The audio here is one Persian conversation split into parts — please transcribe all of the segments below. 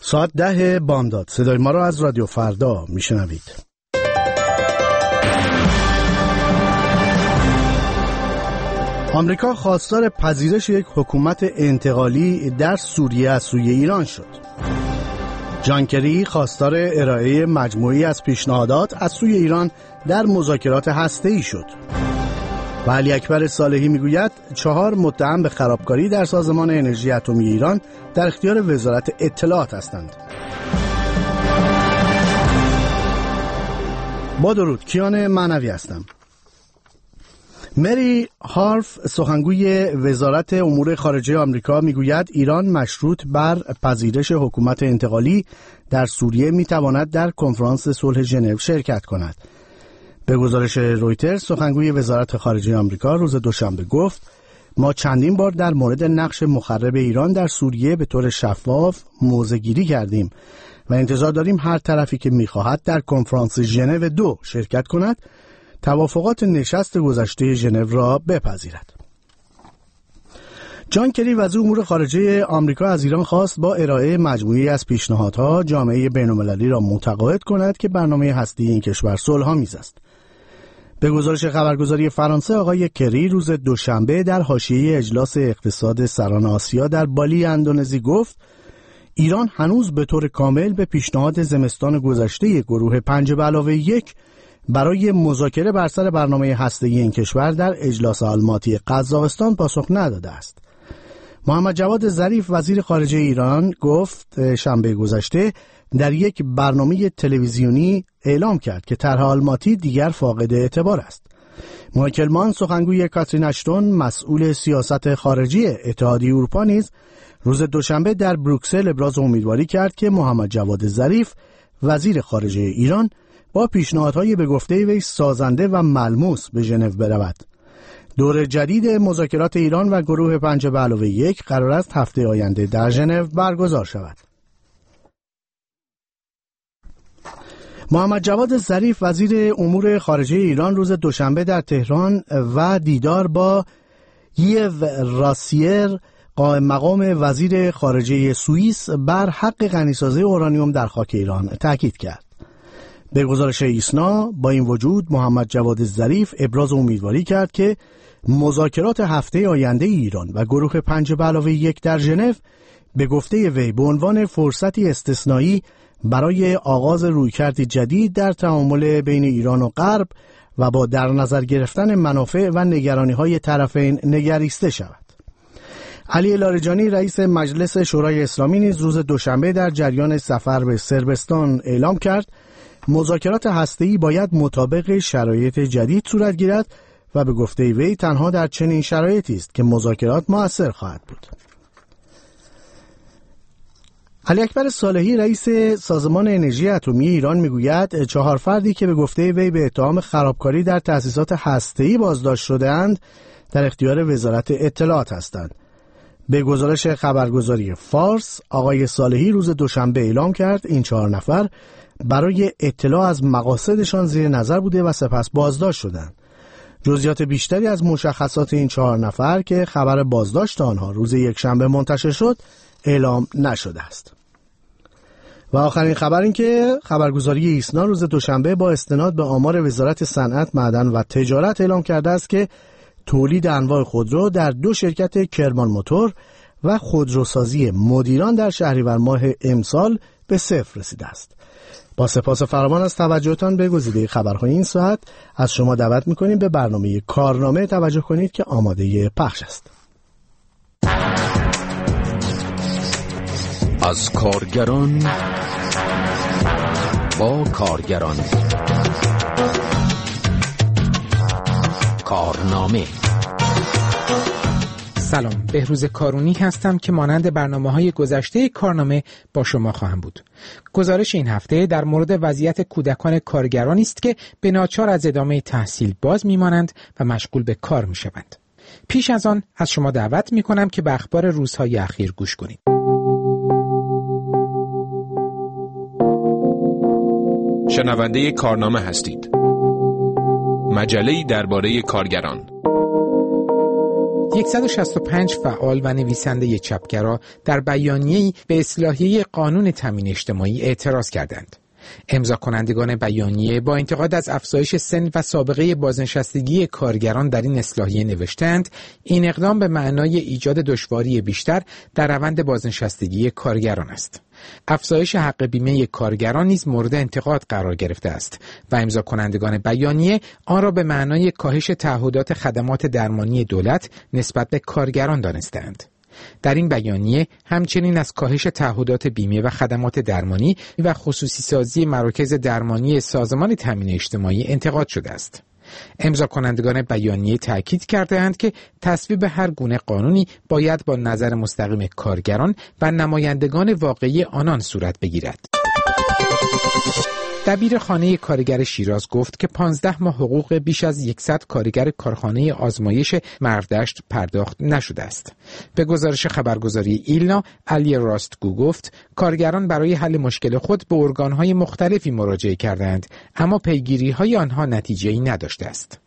ساعت 10 بامداد. صدای ما را از رادیو فردا میشنوید. آمریکا خواستار پذیرش یک حکومت انتقالی در سوریه از سوی ایران شد. جان کری خواستار ارائه مجموعی از پیشنهادات از سوی ایران در مذاکرات هسته‌ای شد. و علی اکبر صالحی میگوید 4 متهم به خرابکاری در سازمان انرژی اتمی ایران در اختیار وزارت اطلاعات هستند. با درود، کیان معنوی هستم. مری هارف سخنگوی وزارت امور خارجه آمریکا میگوید ایران مشروط بر پذیرش حکومت انتقالی در سوریه میتواند در کنفرانس صلح ژنو شرکت کند. به گزارش رویترز، سخنگوی وزارت خارجه آمریکا روز دوشنبه گفت ما چندین بار در مورد نقش مخرب ایران در سوریه به طور شفاف موضع‌گیری کردیم و انتظار داریم هر طرفی که می‌خواهد در کنفرانس ژنو 2 شرکت کند توافقات نشست گذشته ژنو را بپذیرد. جان کری وزیر امور خارجه آمریکا از ایران خواست با ارائه مجموعی از پیشنهادها جامعه بین‌المللی را متقاعد کند که برنامه هسته‌ای این کشور صلح‌آمیز است. به گزارش خبرگزاری فرانسه، آقای کری روز دوشنبه در حاشیه اجلاس اقتصاد سران آسیا در بالی اندونزی گفت ایران هنوز به طور کامل به پیشنهاد زمستان گذشته گروه 5+1 برای مذاکره بر سر برنامه هسته‌ای این کشور در اجلاس آلماتی قزاقستان پاسخ نداده است. محمد جواد ظریف وزیر خارجه ایران گفت شنبه گذشته در یک برنامه تلویزیونی اعلام کرد که طرح آلماتی دیگر فاقد اعتبار است. مایکل مان سخنگوی کاترین اشتون مسئول سیاست خارجی اتحادیه اروپا نیز روز دوشنبه در بروکسل ابراز امیدواری کرد که محمد جواد ظریف وزیر خارجه ایران با پیشنهادهای به گفته وی سازنده و ملموس به ژنو برود. دور جدید مذاکرات ایران و گروه 5+1 قرار است هفته آینده در ژنو برگزار شود. محمد جواد ظریف وزیر امور خارجه ایران روز دوشنبه در تهران و دیدار با یو راسیر قائم مقام وزیر خارجه سوئیس بر حق غنیسازی اورانیوم در خاک ایران تاکید کرد. به گزارش ایسنا، با این وجود محمد جواد ظریف ابراز امیدواری کرد که مذاکرات هفته آینده ایران و گروه 5+1 در ژنو به گفته وی به عنوان فرصتی استثنایی برای آغاز رویکرد جدید در تعامل بین ایران و غرب و با در نظر گرفتن منافع و نگرانی‌های طرفین نگریسته شود. علی لاریجانی رئیس مجلس شورای اسلامی نیز روز دوشنبه در جریان سفر به صربستان اعلام کرد مذاکرات هسته‌ای باید مطابق شرایط جدید صورت گیرد و به گفته وی تنها در چنین شرایطی است که مذاکرات مؤثر خواهد بود. علی اکبر صالحی رئیس سازمان انرژی اتمی ایران میگوید 4 فردی که به گفته وی به اتهام خرابکاری در تأسیسات هسته‌ای بازداشت شده‌اند در اختیار وزارت اطلاعات هستند. به گزارش خبرگزاری فارس، آقای صالحی روز دوشنبه اعلام کرد این 4 نفر برای اطلاع از مقاصدشان زیر نظر بوده و سپس بازداشت شدند. جزئیات بیشتری از مشخصات این 4 نفر که خبر بازداشت آنها روز یکشنبه منتشر شد اعلام نشده است. و آخرین خبر این که خبرگزاری ایسنا روز دوشنبه با استناد به آمار وزارت صنعت، معدن و تجارت اعلام کرده است که تولید انواع خودرو در 2 شرکت کرمان موتور و خودروسازی مدیران در شهریور ماه امسال به 0 رسیده است. با سپاس فراوان از توجهتان به گزیده خبرهای این ساعت از شما دعوت می‌کنیم به برنامه کارنامه توجه کنید که آماده پخش است. از کارگران با کارگران، کارنامه. سلام، بهروز کارونی هستم که مانند برنامه‌های گذشته کارنامه با شما خواهم بود. گزارش این هفته در مورد وضعیت کودکان کارگرانی است که به ناچار از ادامه تحصیل باز می‌مانند و مشغول به کار می‌شوند. پیش از آن از شما دعوت می‌کنم که به اخبار روزهای اخیر گوش کنید. شنونده کارنامه هستید. مجله‌ای درباره کارگران. 165 فعال و نویسنده چپگرا در بیانیه‌ای به اصلاحیه قانون تامین اجتماعی اعتراض کردند. امضا کنندگان بیانیه با انتقاد از افزایش سن و سابقه بازنشستگی کارگران در این اصلاحیه نوشتند این اقدام به معنای ایجاد دشواری بیشتر در روند بازنشستگی کارگران است. افزایش حق بیمه کارگران نیز مورد انتقاد قرار گرفته است و امضا کنندگان بیانیه آن را به معنای کاهش تعهدات خدمات درمانی دولت نسبت به کارگران دانستند. در این بیانیه همچنین از کاهش تعهدات بیمه و خدمات درمانی و خصوصی سازی مراکز درمانی سازمان تامین اجتماعی انتقاد شده است. امضا کنندگان بیانیه تأکید کردند که تصویب هر گونه قانونی باید با نظر مستقیم کارگران و نمایندگان واقعی آنان صورت بگیرد. دبیر خانه کارگر شیراز گفت که 15 ماه حقوق بیش از 100 کارگر کارخانه آزمایش مردشت پرداخت نشده است. به گزارش خبرگزاری ایلنا، علی راستگو گفت کارگران برای حل مشکل خود به ارگان‌های مختلفی مراجعه کردند اما پیگیری‌های آنها نتیجه‌ای نداشته است.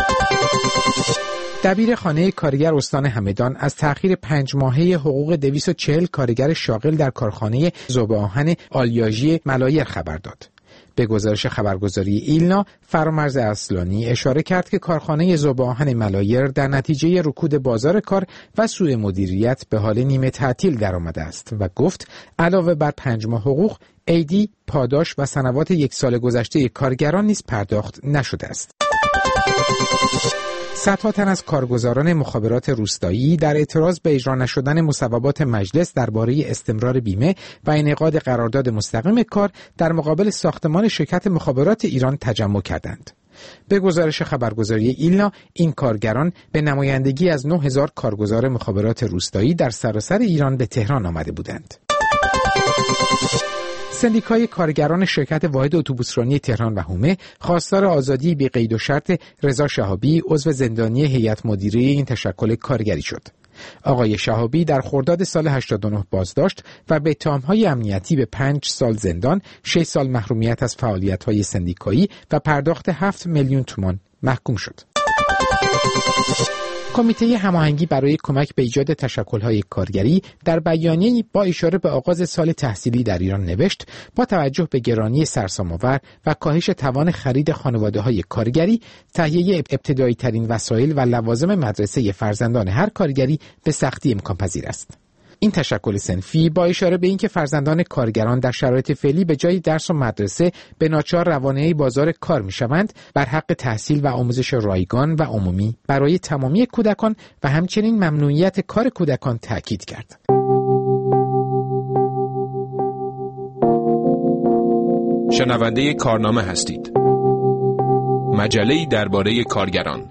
دبیر خانه کارگر استان همدان از تأخیر 5 ماهه حقوق 240 کارگر شاغل در کارخانه ذوب آهن آلیاژی ملایر خبر داد. به گزارش خبرگزاری ایلنا، فرامرز اصلانی اشاره کرد که کارخانه ذوب آهن ملایر در نتیجه رکود بازار کار و سوء مدیریت به حال نیمه تعطیل درآمده است و گفت علاوه بر 5 ماه حقوق، عیدی، پاداش و سنوات 1 سال گذشته کارگران نیز پرداخت نشده است. صدها تن از کارگزاران مخابرات روستایی در اعتراض به اجرا نشدن مصوبات مجلس درباره استمرار بیمه و انعقاد قرارداد مستقیم کار در مقابل ساختمان شرکت مخابرات ایران تجمع کردند. به گزارش خبرگزاری ایلنا، این کارگران به نمایندگی از 9000 کارگزار مخابرات روستایی در سراسر ایران به تهران آمده بودند. سندیکای کارگران شرکت واحد اتوبوسرانی تهران و حومه خواستار آزادی بی قید و شرط رضا شهابی عضو زندانی هیئت مدیره این تشکل کارگری شد. آقای شهابی در خرداد سال 89 بازداشت و به اتهام‌های امنیتی به 5 سال زندان، 6 سال محرومیت از فعالیت‌های سندیکایی و پرداخت 7 میلیون تومان محکوم شد. کمیته هماهنگی برای کمک به ایجاد تشکل‌های کارگری در بیانیه‌ای با اشاره به آغاز سال تحصیلی در ایران نوشت با توجه به گرانی سرسام‌آور و کاهش توان خرید خانواده‌های کارگری، تهیه ابتدایی‌ترین وسایل و لوازم مدرسه فرزندان هر کارگری به سختی امکان پذیر است. این تشکل صنفی با اشاره به اینکه فرزندان کارگران در شرایط فعلی به جای درس و مدرسه به ناچار روانه بازار کار می‌شوند، بر حق تحصیل و آموزش رایگان و عمومی برای تمامی کودکان و همچنین ممنوعیت کار کودکان تاکید کرد. شنونده کارنامه هستید. مجله‌ای درباره کارگران.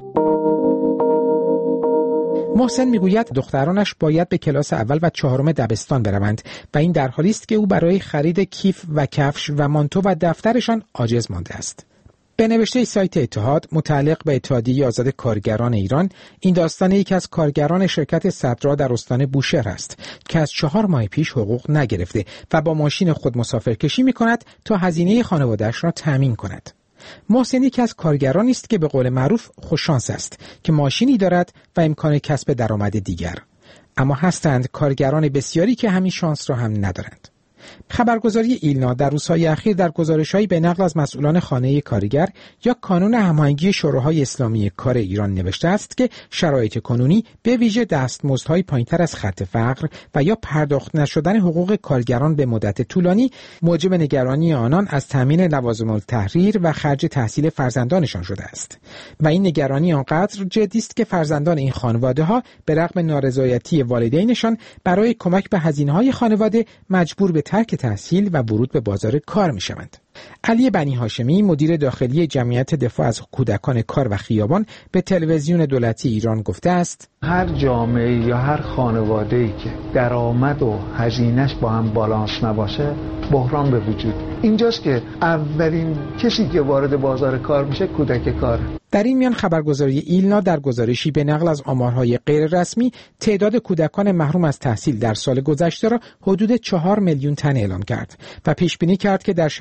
محسن میگوید دخترانش باید به کلاس اول و 4 دبستان بروند و این در حالی است که او برای خرید کیف و کفش و مانتو و دفترشان عاجز مانده است. به نوشته سایت اتحاد متعلق به اتحادیه آزاد کارگران ایران، این داستان یکی از کارگران شرکت صدرا در استان بوشهر است که از 4 ماه پیش حقوق نگرفته و با ماشین خود مسافرکشی می‌کند تا هزینه خانواده‌اش را تامین کند. محسن یکی از کارگرانی است که به قول معروف خوششانس است که ماشینی دارد و امکان کسب درآمد دیگر، اما هستند کارگران بسیاری که همین شانس را هم ندارند. خبرگزاری ایلنا در روزهای اخیر در گزارش‌هایی به نقل از مسئولان خانه کارگر یا کانون هماهنگی شوراهای اسلامی کار ایران نوشته است که شرایط کنونی به ویژه دستمزدهای پایین‌تر از خط فقر و یا پرداخت نشدن حقوق کارگران به مدت طولانی موجب نگرانی آنان از تامین لوازم التحریر و خرج تحصیل فرزندانشان شده است و این نگرانی آنقدر جدی است که فرزندان این خانواده‌ها به رغم نارضایتی والدینشان برای کمک به هزینه‌های خانواده مجبور به ترک تحصیل و ورود به بازار کار می شوند. علی بنی هاشمی مدیر داخلی جمعیت دفاع از کودکان کار و خیابان به تلویزیون دولتی ایران گفته است هر جامعه یا هر خانواده‌ای که درآمد و هزینه‌اش با هم بالانس نباشه بحران به وجود. اینجاست که اولین کسی که وارد بازار کار میشه کودک کار. در این میان خبرگزاری ایلنا در گزارشی به نقل از آمارهای غیر رسمی تعداد کودکان محروم از تحصیل در سال گذشته را حدود 4 میلیون تن اعلام کرد و پیش بینی کرد که در شرایط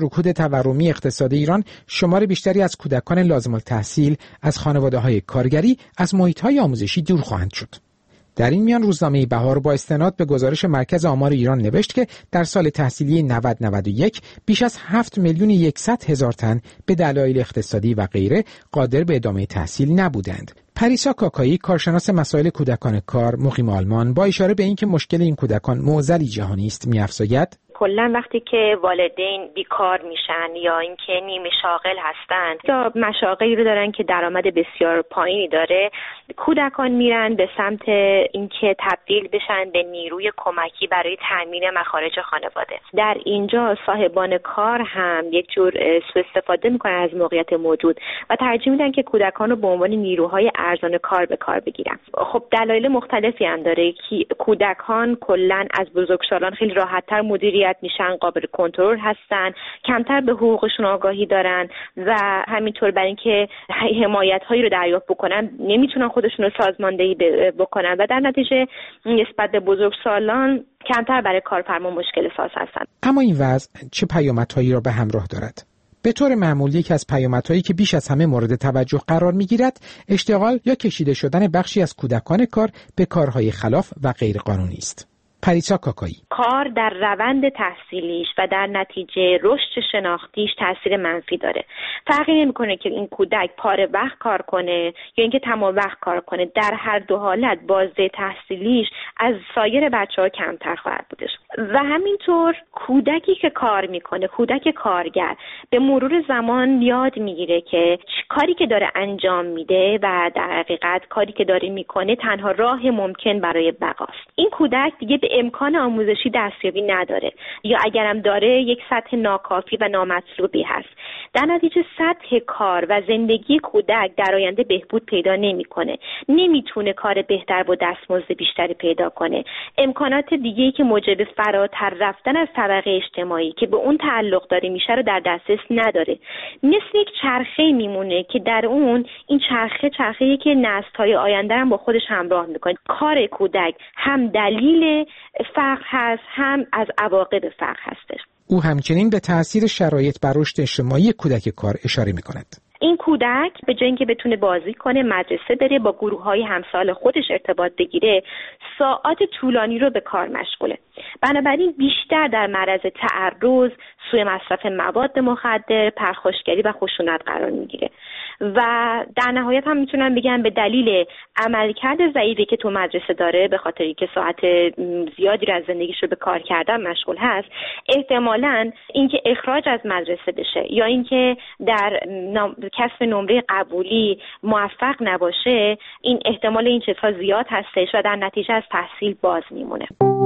رکود تورمی اقتصاد ایران، شمار بیشتری از کودکان لازم التحصیل از خانواده‌های کارگری از محیط‌های آموزشی دور خواهند شد. در این میان روزنامه بهار با استناد به گزارش مرکز آمار ایران نوشت که در سال تحصیلی 90-91 بیش از 7,100,000 تن به دلایل اقتصادی و غیره قادر به ادامه تحصیل نبودند. پریسا کاکایی، کارشناس مسائل کودکان کار مقیم آلمان، با اشاره به اینکه مشکل این کودکان معضلی جهانی است می‌افزاید: کلا وقتی که والدین بیکار میشن یا اینکه نیمه شاغل هستن یا مشاغلی رو دارن که درآمد بسیار پایینی داره، کودکان میرن به سمت اینکه تبدیل بشن به نیروی کمکی برای تامین مخارج خانواده. در اینجا صاحبان کار هم یک جور سوء استفاده میکنن از موقعیت موجود و ترجیح میدن که کودکان رو به عنوان نیروهای ارزان کار به کار بگیرن. خب دلایل مختلفی هم داره که کودکان کلا از بزرگسالان خیلی راحت‌تر مدیریت میشن، قابل کنترل هستن، کمتر به حقوقشون آگاهی دارن و همینطور برای اینکه حمایت هایی رو دریافت بکنن نمیتونن خودشون رو سازماندهی بکنن و در نتیجه نسبت به بزرگسالان کمتر برای کارفرما مشکل ساز هستن. اما این وضع چه پیامدهایی را به همراه دارد؟ به طور معمول یکی از پیامدهایی که بیش از همه مورد توجه قرار میگیرد اشتغال یا کشیده شدن بخشی از کودکان کار به کارهای خلاف و غیرقانونی است. پریسا کاکایی: کار در روند تحصیلیش و در نتیجه رشد شناختیش تاثیر منفی داره. فرقی نمیکنه که این کودک پاره وقت کار کنه یا اینکه تمام وقت کار کنه، در هر دو حالت بازده تحصیلیش از سایر بچه‌ها کمتر خواهد بودش. و همینطور کودکی که کار میکنه، کودک کارگر، به مرور زمان یاد میگیره که کاری که داره انجام میده و در حقیقت کاری که داره میکنه تنها راه ممکن برای بقاست. این کودک دیگه به امکان آموزشی دستیابی نداره یا اگرم داره یک سطح ناکافی و نامطلوبی هست. در نتیجه سطح کار و زندگی کودک در آینده بهبود پیدا نمیکنه، نمیتونه کار بهتر با دستمزد بیشتری پیدا کنه، امکانات دیگه‌ای که موجب فراتر رفتن از طبقه اجتماعی که به اون تعلق داره میشه رو در دسترس نداره. مثل یک چرخه میمونه که در اون این چرخه‌ای که نسل‌های آینده هم با خودش همراه میکنه. کار کودک هم دلیل فقر هست، هم از عواقب فقر هستش. او همچنین به تأثیر شرایط بر رشد اجتماعی کودک کار اشاره می‌کند. این کودک به جای اینکه بتونه بازی کنه، مدرسه بره، با گروه‌های همسال خودش ارتباط بگیره، ساعات طولانی رو به کار مشغوله. بنابراین بیشتر در معرض تعرض، سوء مصرف مواد مخدر، پرخاشگری و خشونت قرار میگیره و در نهایت هم میتونم بگم به دلیل عملکرد ضعیفی که تو مدرسه داره، به خاطر اینکه ساعت زیادی رو از زندگیش رو به کار کردن مشغول هست، احتمالاً اینکه اخراج از مدرسه بشه یا اینکه در کسب نمره قبولی موفق نباشه، این احتمال این چیزها زیاد هستش و در نتیجه از تحصیل باز میمونه.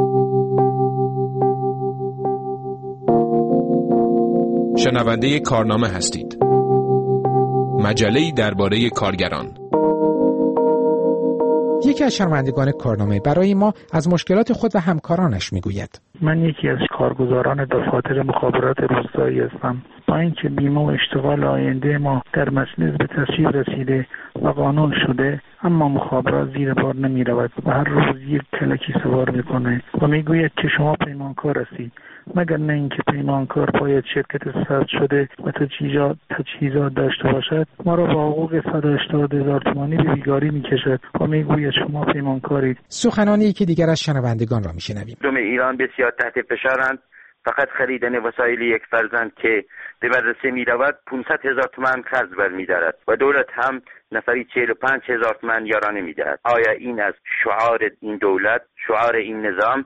شنونده کارنامه هستید. مجله‌ای درباره کارگران. یکی از شنوندگان کارنامه برای ما از مشکلات خود و همکارانش میگوید: من یکی از کارگزاران دفاتر مخابرات روستایی هستم. با اینکه بیمه و اشتغال آینده ما در مجلس به تصویب رسیده و قانون شده، اما مخابرات زیر بار نمی رود و هر روز یک کلکی سوار میکنه و میگوید که شما پیمانکار هستید، مگر نه اینکه پیمانکار باید شرکت ثبت شده و تجهیزات داشته باشد. ما را با حقوق 180,000 تومانی به بیگاری میکشد و میگوید شما پیمانکارید. سخنانی که دیگر از شنوندگان را میشنویم. مردم ایران بسیار تحت فشارند. فقط خریدن وسایل یک فرزند که به مدرسه می رود 500,000 تومان قرض برمی‌دارد و دولت هم نفری 45,000 تومان یارانه می دهد. آیا این از شعار این دولت، شعار این نظام؟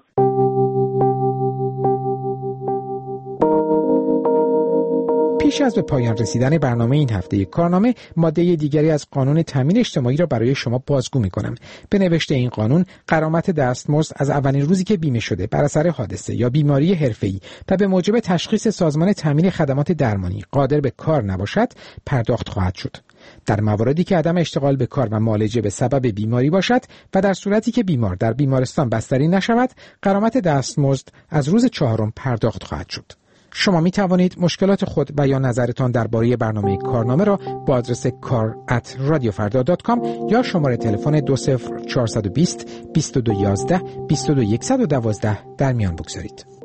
پیش از به پایان رسیدن برنامه این هفته کارنامه، ماده دیگری از قانون تامین اجتماعی را برای شما بازگو می‌کنم. به نوشته این قانون، غرامت دستمزد از اولین روزی که بیمه شده بر اثر حادثه یا بیماری حرفه‌ای و به موجب تشخیص سازمان تامین خدمات درمانی قادر به کار نباشد، پرداخت خواهد شد. در مواردی که عدم اشتغال به کار و معالجه به سبب بیماری باشد و در صورتی که بیمار در بیمارستان بستری نشود، غرامت دستمزد از روز 4 پرداخت خواهد شد. شما می توانید مشکلات خود و یا نظرتان درباره برنامه کارنامه را با آدرس kar@radiofarda.com یا شماره تلفن 20420 2211 22112 در میان بگذارید.